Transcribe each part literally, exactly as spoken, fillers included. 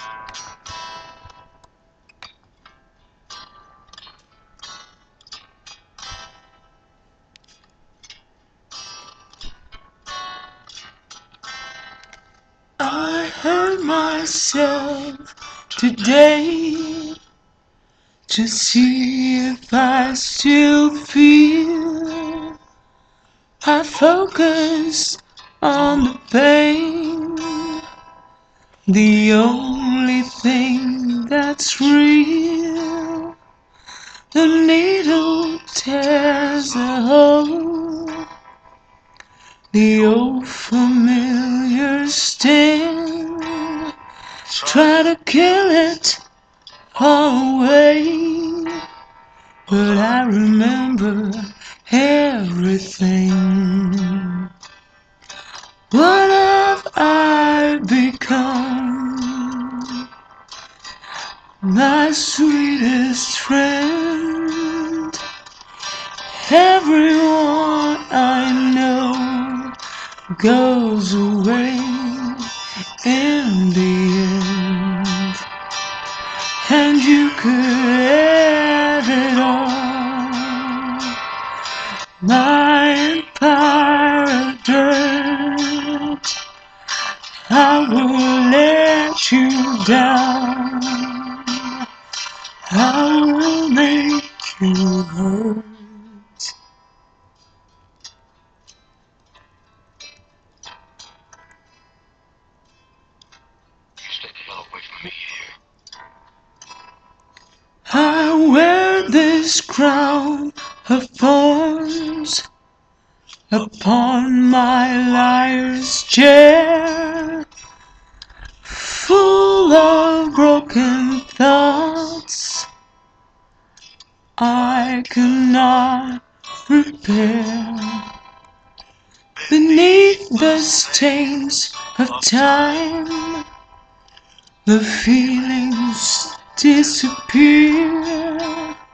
I hurt myself today to see if I still feel. I focus on the pain, the only thing that's real. The needle tears a hole, the old familiar sting. Try to kill it all away, but I remember everything. What have I become? My sweetest friend. Everyone I know goes away in the end, and you could have it all. My empire of dirt, I will let you down. I will make you hurt. I wear this crown of thorns upon my liar's chair, full of broken thoughts I cannot repair. Beneath the stains of time, the feelings disappear.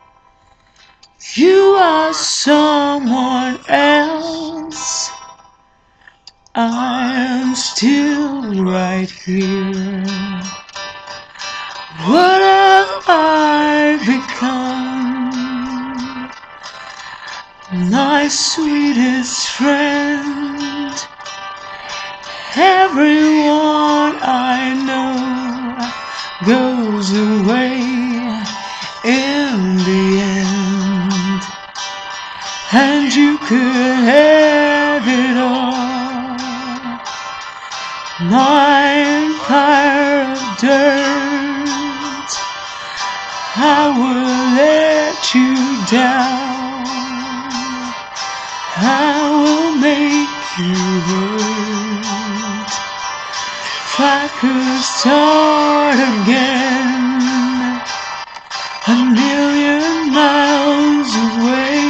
You are someone else, I am still right here. What have I become? My sweetest friend. Everyone I know goes away in the end, and you could have it all. My empire of dirt, I will let you down. I will make you hurt. If I could start again, a million miles away,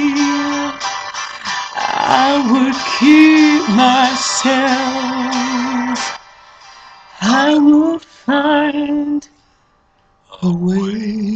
I would keep myself. I will find a way.